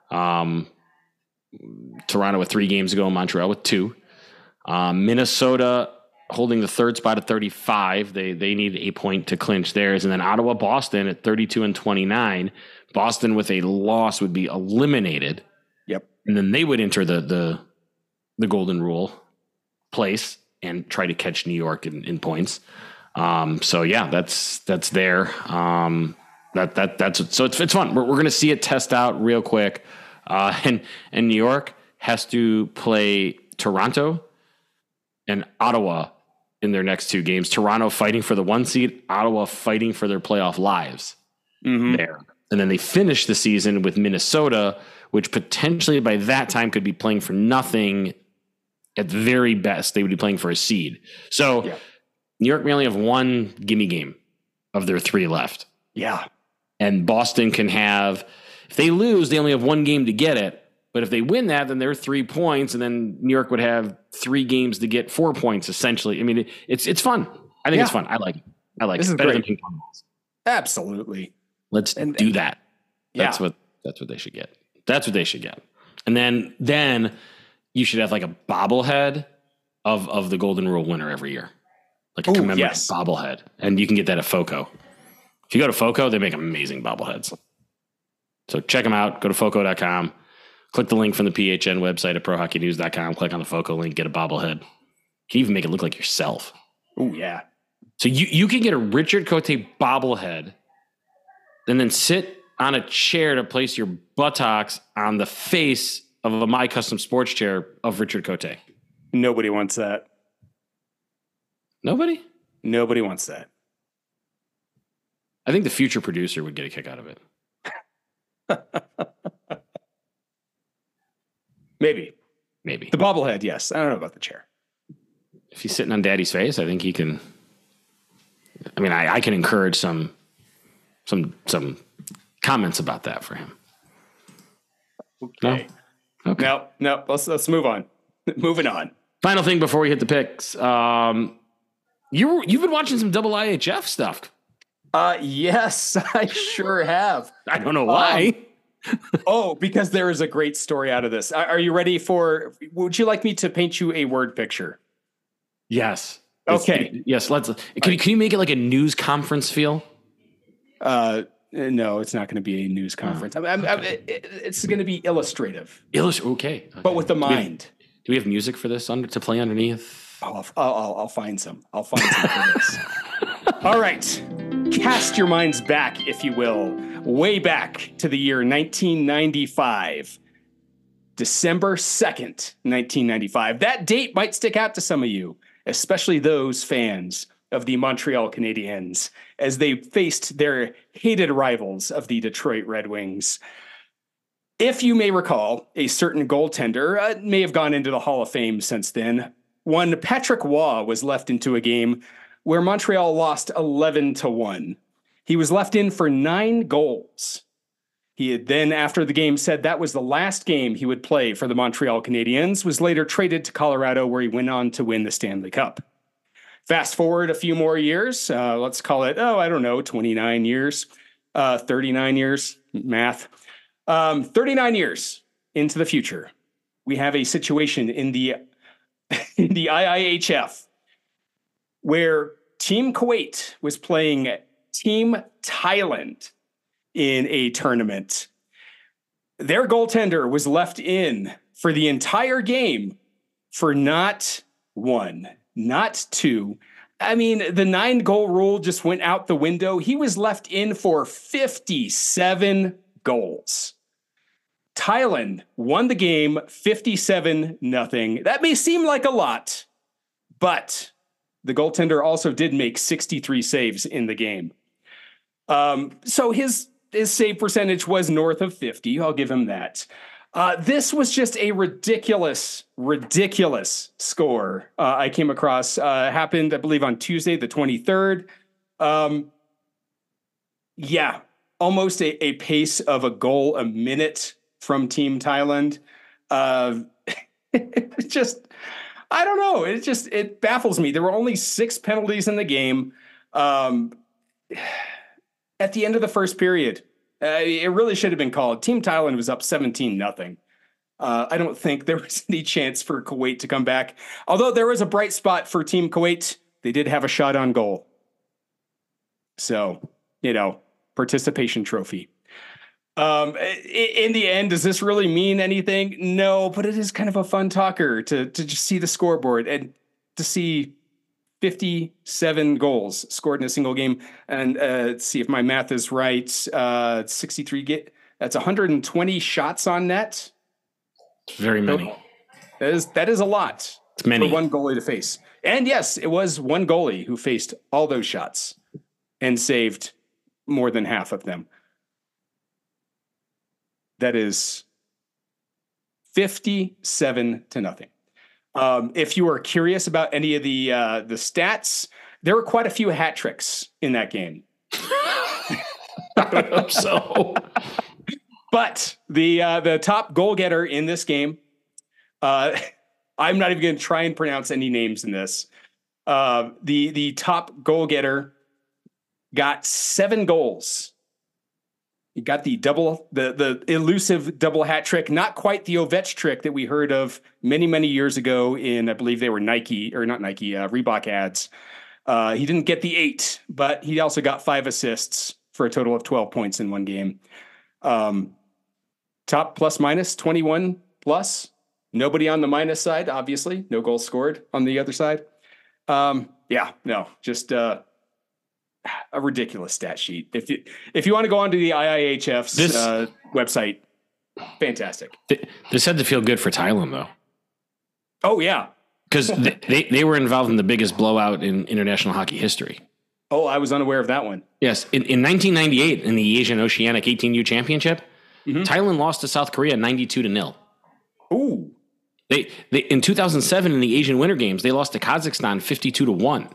Speaker 2: Toronto with 3 games ago, Montreal with 2. Minnesota holding the 3rd spot at 35. They need a point to clinch theirs. And then Ottawa, Boston at 32 and 29. Boston with a loss would be eliminated. Yep. And then they would enter the Golden Rule place and try to catch New York in points. So that's there. So it's fun. We're going to see it test out real quick. And New York has to play Toronto and Ottawa in their next 2 games. Toronto fighting for the 1 seed, Ottawa fighting for their playoff lives there. And then they finish the season with Minnesota, which potentially by that time could be playing for nothing. At the very best, they would be playing for a seed. So New York may only have 1 gimme game of their 3 left.
Speaker 3: Yeah.
Speaker 2: And Boston can have, if they lose, they only have 1 game to get it. But if they win that, then they're 3 points, and then New York would have 3 games to get 4 points, essentially. I mean, it's fun. I think it's fun. I like it.
Speaker 3: This
Speaker 2: it.
Speaker 3: Is
Speaker 2: better
Speaker 3: great.
Speaker 2: than ping pong balls.
Speaker 3: Absolutely.
Speaker 2: Let's do that. That's what they should get. That's what they should get. And then you should have like a bobblehead of the Golden Rule winner every year. like a commemorative bobblehead. And you can get that at FOCO. If you go to FOCO, they make amazing bobbleheads. So check them out. Go to FOCO.com. Click the link from the PHN website at ProHockeyNews.com. Click on the FOCO link, get a bobblehead. You can even make it look like yourself.
Speaker 3: Oh, yeah.
Speaker 2: So you can get a Richard Cote bobblehead and then sit on a chair to place your buttocks on the face of a My Custom Sports chair of Richard Cote.
Speaker 3: Nobody wants that.
Speaker 2: Nobody?
Speaker 3: Nobody wants that.
Speaker 2: I think the future producer would get a kick out of it.
Speaker 3: Maybe.
Speaker 2: Maybe.
Speaker 3: The bobblehead, yes. I don't know about the chair.
Speaker 2: If he's sitting on Daddy's face, I think he can. I mean, I can encourage some comments about that for him.
Speaker 3: Okay.
Speaker 2: No? Okay.
Speaker 3: No. Let's move on. Moving on.
Speaker 2: Final thing before we hit the picks. You've been watching some double IHF stuff.
Speaker 3: Yes, I sure have.
Speaker 2: I don't know why.
Speaker 3: Because there is a great story out of this. Are you ready for? Would you like me to paint you a word picture?
Speaker 2: Yes.
Speaker 3: Okay.
Speaker 2: Yes. Let's. Can you make it like a news conference feel?
Speaker 3: No, it's not going to be a news conference. It's going to be illustrative.
Speaker 2: Okay.
Speaker 3: But with the mind.
Speaker 2: Do we have music for this to play underneath?
Speaker 3: I'll find some. I'll find some for this. All right. Cast your minds back, if you will, way back to the year 1995. December 2nd, 1995. That date might stick out to some of you, especially those fans of the Montreal Canadiens, as they faced their hated rivals of the Detroit Red Wings. If you may recall, a certain goaltender may have gone into the Hall of Fame since then. One Patrick Waugh was left into a game where Montreal lost 11-1. He was left in for 9 goals. He had then, after the game, said that was the last game he would play for the Montreal Canadiens, was later traded to Colorado, where he went on to win the Stanley Cup. Fast forward a few more years, let's call it, 29 years, 39 years, math. 39 years into the future, we have a situation in the IIHF where Team Kuwait was playing Team Thailand in a tournament. Their goaltender was left in for the entire game for not 1, not 2. I mean, the 9-goal rule just went out the window. He was left in for 57 goals. Thailand won the game 57-0. That may seem like a lot, but the goaltender also did make 63 saves in the game. So his save percentage was north of 50. I'll give him that. This was just a ridiculous score I came across. Happened, I believe, on Tuesday, the 23rd. Almost a pace of a goal a minute from Team Thailand. It just, I don't know. It baffles me. There were only 6 penalties in the game. At the end of the first period, it really should have been called. Team Thailand was up 17-0. I don't think there was any chance for Kuwait to come back. Although there was a bright spot for Team Kuwait. They did have a shot on goal. So, participation trophy. In the end, does this really mean anything? No, but it is kind of a fun talker to just see the scoreboard and to see 57 goals scored in a single game. And let's see if my math is right. 63, that's 120 shots on net.
Speaker 2: Very many.
Speaker 3: That is a lot.
Speaker 2: It's many.
Speaker 3: For one goalie to face. And yes, it was one goalie who faced all those shots and saved more than half of them. That is 57-0. If you are curious about any of the stats, there were quite a few hat tricks in that game.
Speaker 2: I hope so.
Speaker 3: But the top goal getter in this game, I'm not even going to try and pronounce any names in this. The top goal getter got 7 goals. He got the elusive double hat trick, not quite the Ovechkin trick that we heard of many, many years ago in, I believe they were Reebok ads. He didn't get the 8, but he also got 5 assists for a total of 12 points in one game. Top plus minus 21 plus. Nobody on the minus side, obviously. No goals scored on the other side. Just a ridiculous stat sheet. If you want to go onto the IIHF's website, fantastic.
Speaker 2: This had to feel good for Thailand, though.
Speaker 3: Oh, yeah.
Speaker 2: Because they were involved in the biggest blowout in international hockey history.
Speaker 3: Oh, I was unaware of that one.
Speaker 2: Yes. In 1998, in the Asian Oceanic 18U Championship, Thailand lost to South Korea 92-0.
Speaker 3: Ooh.
Speaker 2: They in 2007 in the Asian Winter Games, they lost to Kazakhstan 52-1.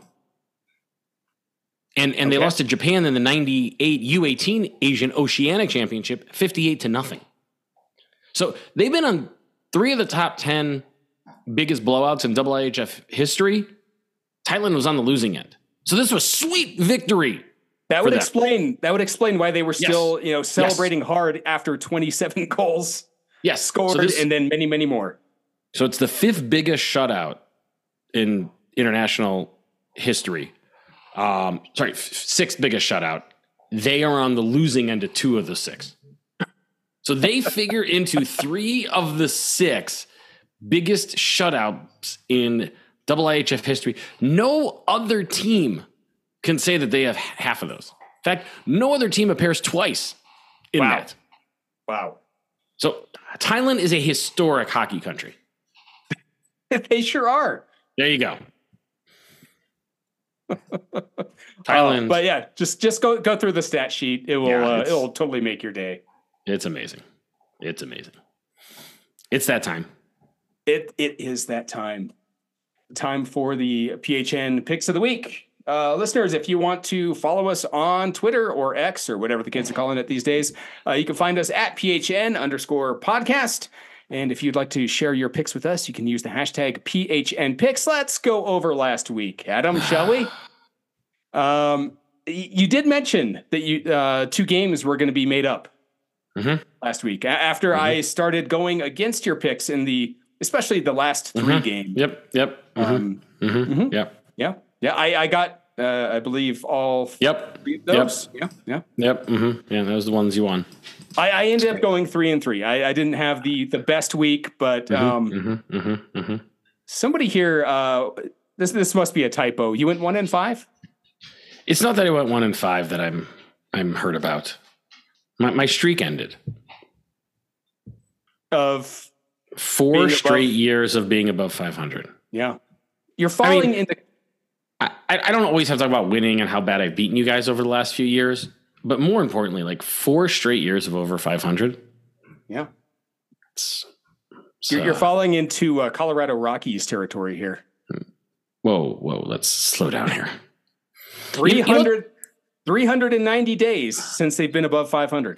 Speaker 2: And they lost to Japan in the 98 U18 Asian Oceanic Championship 58-0. So they've been on 3 of the top 10 biggest blowouts in IIHF history. Thailand was on the losing end. So this was sweet victory.
Speaker 3: That would explain why they were still, celebrating hard after 27 goals scored and then many, many more.
Speaker 2: So it's the 5th biggest shutout in international history. 6th biggest shutout. They are on the losing end of 2 of the 6. So they figure into 3 of the 6 biggest shutouts in IIHF history. No other team can say that they have half of those. In fact, no other team appears twice in that.
Speaker 3: Wow.
Speaker 2: So Thailand is a historic hockey country.
Speaker 3: They sure are.
Speaker 2: There you go. Thailand.
Speaker 3: But yeah, just go through the stat sheet. It will it'll totally make your day.
Speaker 2: It's amazing. It's amazing. It's that time.
Speaker 3: It is that time. Time for the PHN picks of the week. Listeners, if you want to follow us on Twitter or X or whatever the kids are calling it these days, you can find us at PHN_podcast. And if you'd like to share your picks with us, you can use the hashtag PHNpicks. Let's go over last week. Adam, shall we? You did mention that 2 games were going to be made up last week. After I started going against your picks especially the last 3 games.
Speaker 2: Yep. Yep.
Speaker 3: Yeah. I got, I believe, all 3 of those.
Speaker 2: Yep. Yeah. Those are the ones you won.
Speaker 3: I ended up going 3-3. I didn't have the best week, but somebody here, this must be a typo. You went 1-5?
Speaker 2: It's not that I went 1-5 that I'm hurt about. My streak ended.
Speaker 3: Of
Speaker 2: 4 straight years of being above 500.
Speaker 3: Yeah. You're falling in the...
Speaker 2: I don't always have to talk about winning and how bad I've beaten you guys over the last few years, but more importantly, 4 straight years of over 500.
Speaker 3: Yeah. You're falling into Colorado Rockies territory here.
Speaker 2: Whoa. Let's slow down here.
Speaker 3: 390 days since they've been above 500.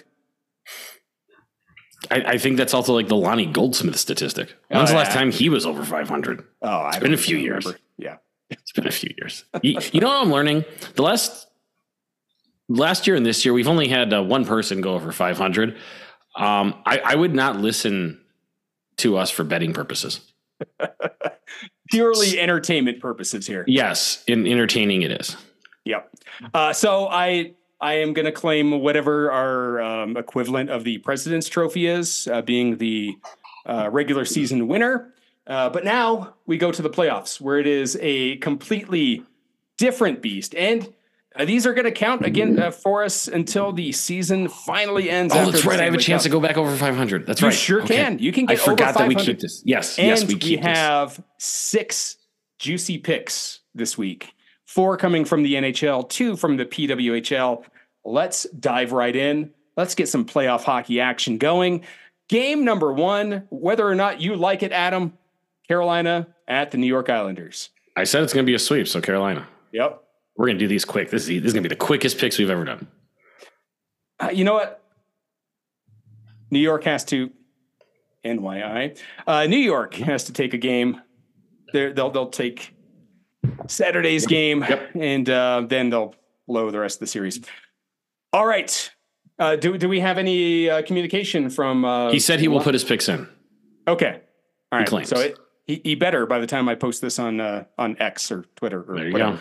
Speaker 2: I think that's also like the Lonnie Goldsmith statistic. When's the last time he was over 500?
Speaker 3: Oh,
Speaker 2: it's been a few years.
Speaker 3: Yeah.
Speaker 2: It's been a few years. You know what I'm learning? The last year and this year, we've only had one person go over 500. I would not listen to us for betting purposes.
Speaker 3: Purely entertainment purposes here.
Speaker 2: Yes, in entertaining it is.
Speaker 3: Yep. So I am going to claim whatever our equivalent of the President's Trophy is, being the regular season winner. But now we go to the playoffs, where it is a completely different beast. And these are going to count again for us until the season finally ends.
Speaker 2: Oh, that's right. I have a chance to go back over 500. That's right.
Speaker 3: You sure can. You can get
Speaker 2: over 500. I forgot that we keep this. Yes, we keep this.
Speaker 3: And we have 6 juicy picks this week. 4 coming from the NHL, 2 from the PWHL. Let's dive right in. Let's get some playoff hockey action going. Game number 1, whether or not you like it, Adam, Carolina at the New York Islanders.
Speaker 2: I said it's going to be a sweep, so Carolina.
Speaker 3: Yep.
Speaker 2: We're going to do these quick. This is going to be the quickest picks we've ever done.
Speaker 3: You know what? New York has to, NYI. New York has to take a game. They'll take Saturday's game, and then they'll blow the rest of the series. All right. Do we have any communication from?
Speaker 2: He said he will put his picks in.
Speaker 3: Okay. All right. So he better by the time I post this on X or Twitter or
Speaker 2: there you
Speaker 3: whatever.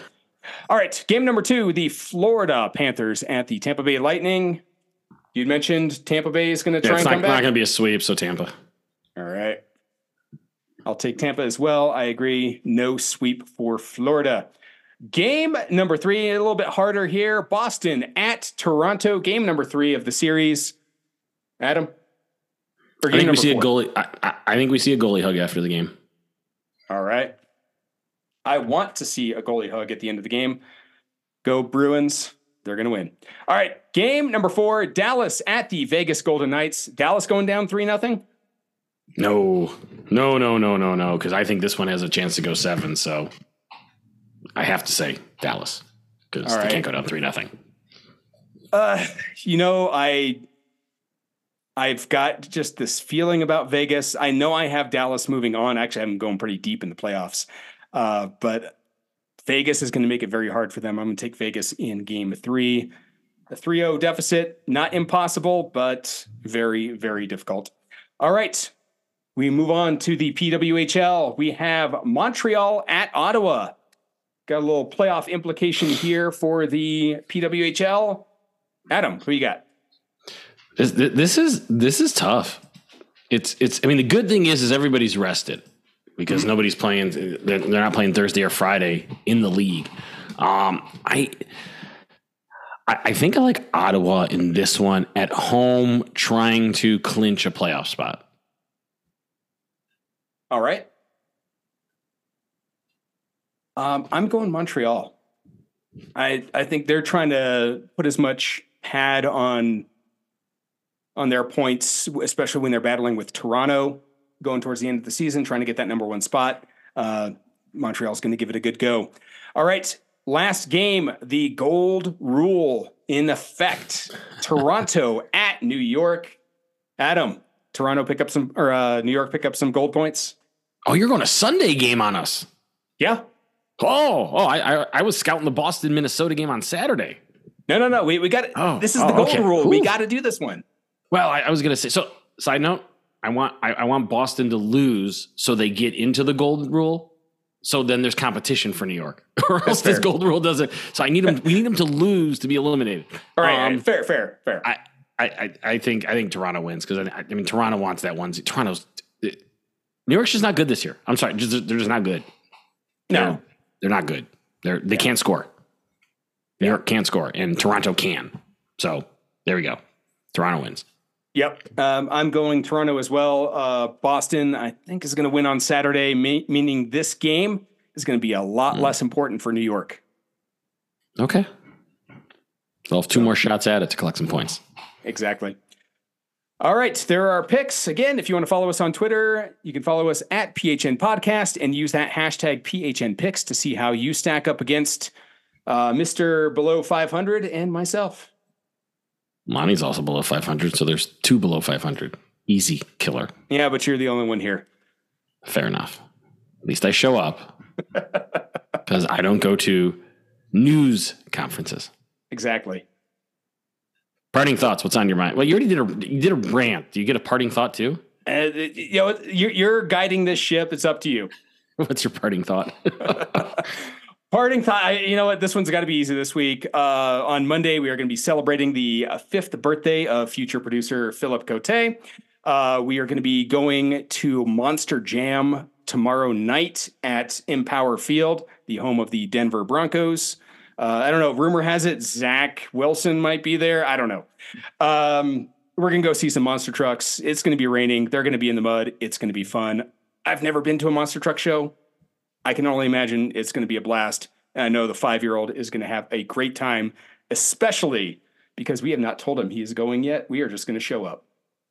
Speaker 3: All right, game number 2, the Florida Panthers at the Tampa Bay Lightning. You'd mentioned Tampa Bay is going to try and come back.
Speaker 2: It's not going to be a sweep, so Tampa.
Speaker 3: All right. I'll take Tampa as well. I agree. No sweep for Florida. Game number 3, a little bit harder here. Boston at Toronto. Game number 3 of the series. Adam?
Speaker 2: I think we see a goalie. I think we see a goalie hug after the game.
Speaker 3: All right. I want to see a goalie hug at the end of the game. Go Bruins. They're going to win. All right. Game number 4, Dallas at the Vegas Golden Knights. Dallas going down 3-0?
Speaker 2: No. Because I think this one has a chance to go 7. So I have to say Dallas because they can't go down 3-0.
Speaker 3: I've got just this feeling about Vegas. I know I have Dallas moving on. Actually, I'm going pretty deep in the playoffs. But Vegas is going to make it very hard for them. I'm going to take Vegas in game 3. A 3-0 deficit, not impossible, but very, very difficult. All right. We move on to the PWHL. We have Montreal at Ottawa. Got a little playoff implication here for the PWHL. Adam, who you got?
Speaker 2: This is tough. It's. I mean, the good thing is everybody's rested because nobody's playing. They're not playing Thursday or Friday in the league. I think I like Ottawa in this one at home, trying to clinch a playoff spot.
Speaker 3: All right. I'm going Montreal. I think they're trying to put as much pad on their points, especially when they're battling with Toronto going towards the end of the season, trying to get that number 1 spot. Montreal's going to give it a good go. All right. Last game, the gold rule in effect. Toronto at New York. Adam, Toronto pick up some, or New York pick up some gold points.
Speaker 2: Oh, you're going a Sunday game on us.
Speaker 3: Yeah.
Speaker 2: I was scouting the Boston, Minnesota game on Saturday.
Speaker 3: No. We got it. This is the golden rule. Ooh. We got to do this one.
Speaker 2: Well, I was going to say, so side note, I want Boston to lose so they get into the golden rule. So then there's competition for New York, or else this golden rule doesn't. So we need them to lose to be eliminated.
Speaker 3: All right. Fair.
Speaker 2: I think Toronto wins because I mean Toronto wants that one. New York's just not good this year. I'm sorry, they're just not good.
Speaker 3: No,
Speaker 2: they're not good. They can't score. New York can't score, and Toronto can. So there we go. Toronto wins.
Speaker 3: Yep. I'm going Toronto as well. Boston, I think, is going to win on Saturday, meaning this game is going to be a lot less important for New York.
Speaker 2: Okay. They'll have 2 more shots at it to collect some points.
Speaker 3: Exactly. All right. There are our picks. Again, if you want to follow us on Twitter, you can follow us at PHN Podcast and use that hashtag PHN Picks to see how you stack up against Mr. Below 500 and myself.
Speaker 2: Lonnie's also below 500, so there's 2 below 500. Easy killer.
Speaker 3: Yeah, but you're the only one here.
Speaker 2: Fair enough. At least I show up because I don't go to news conferences.
Speaker 3: Exactly.
Speaker 2: Parting thoughts. What's on your mind? Well, you already did a rant. Do you get a parting thought too?
Speaker 3: You're guiding this ship. It's up to you.
Speaker 2: What's your parting thought?
Speaker 3: Parting thought. You know what? This one's got to be easy this week. On Monday, we are going to be celebrating the 5th birthday of future producer Philip Cote. We are going to be going to Monster Jam tomorrow night at Empower Field, the home of the Denver Broncos. I don't know. Rumor has it Zach Wilson might be there. I don't know. We're going to go see some monster trucks. It's going to be raining. They're going to be in the mud. It's going to be fun. I've never been to a monster truck show. I can only imagine it's going to be a blast. And I know the 5-year-old is going to have a great time, especially because we have not told him he is going yet. We are just going to show up.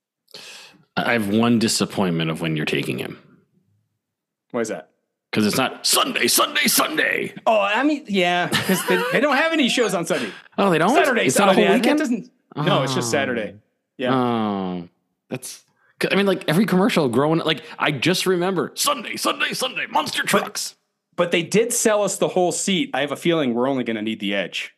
Speaker 2: I have one disappointment of when you're taking him.
Speaker 3: Why is that?
Speaker 2: Because it's not Sunday.
Speaker 3: Oh, I mean, yeah, because they don't have any shows on Sunday.
Speaker 2: Oh, they don't?
Speaker 3: Saturday.
Speaker 2: It's not a whole weekend?
Speaker 3: No, it's just Saturday. Yeah.
Speaker 2: Oh, that's... I mean, like every commercial growing, like I just remember Sunday, monster trucks.
Speaker 3: But they did sell us the whole seat. I have a feeling we're only going to need the edge.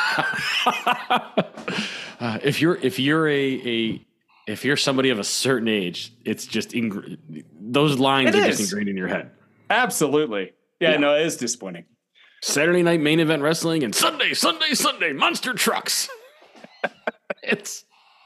Speaker 2: If you're somebody of a certain age, it's just those lines are just ingrained in your head.
Speaker 3: Absolutely. Yeah, no, it is disappointing.
Speaker 2: Saturday night main event wrestling and Sunday monster trucks. It's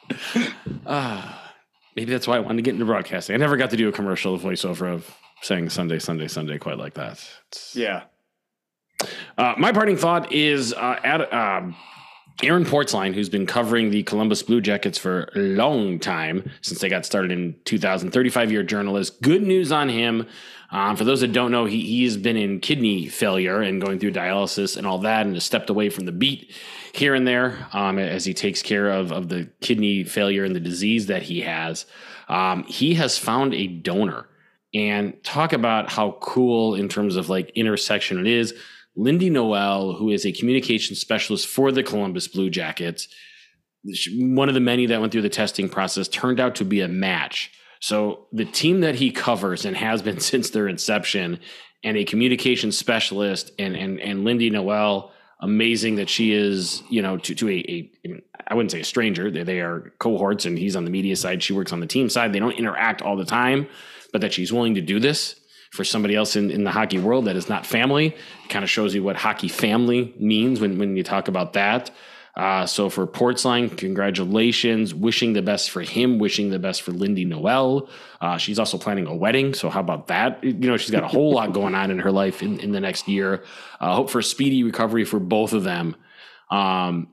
Speaker 2: maybe that's why I wanted to get into broadcasting. I never got to do a commercial voiceover of saying Sunday quite like that.
Speaker 3: Yeah.
Speaker 2: My parting thought is Aaron Portzline, who's been covering the Columbus Blue Jackets for a long time, since they got started in 2000, 35-year journalist. Good news on him. For those that don't know, he's been in kidney failure and going through dialysis and all that, and has stepped away from the beat here and there as he takes care of the kidney failure and the disease that he has. He has found a donor, and talk about how cool in terms of like intersection it is. Lindy Noel, who is a communication specialist for the Columbus Blue Jackets, one of the many that went through the testing process, turned out to be a match. So the team that he covers and has been since their inception, and a communication specialist and Lindy Noel, amazing that she is, to a I wouldn't say a stranger. They are cohorts, and he's on the media side. She works on the team side. They don't interact all the time, but that she's willing to do this for somebody else in the hockey world that is not family. It kind of shows you what hockey family means when you talk about that. So for Portzline, congratulations. Wishing the best for him. Wishing the best for Lindy Noel. She's also planning a wedding. So how about that? She's got a whole lot going on in her life in the next year. Hope for a speedy recovery for both of them. And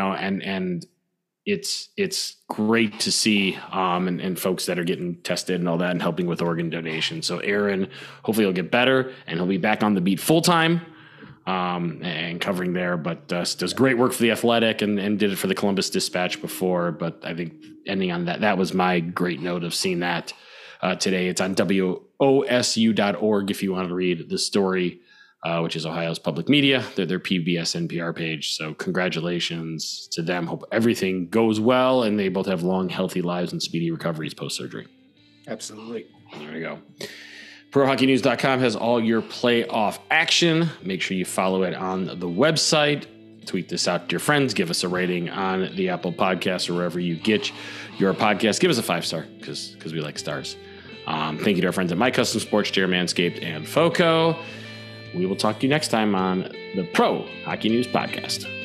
Speaker 2: it's great to see and folks that are getting tested and all that and helping with organ donation. So Aaron, hopefully he'll get better and he'll be back on the beat full time and covering there, but does great work for The Athletic and did it for the Columbus Dispatch before. But I think ending on that was my great note of seeing that today. It's on WOSU.org if you want to read the story, which is Ohio's public media, their PBS NPR page. So congratulations to them. Hope everything goes well and they both have long, healthy lives and speedy recoveries post-surgery.
Speaker 3: Absolutely.
Speaker 2: There you go. ProHockeyNews.com has all your playoff action. Make sure you follow it on the website. Tweet this out to your friends. Give us a rating on the Apple Podcast or wherever you get your podcast. Give us a 5-star because we like stars. Thank you to our friends at My Custom Sports, Chair, Manscaped, and FOCO. We will talk to you next time on the Pro Hockey News Podcast.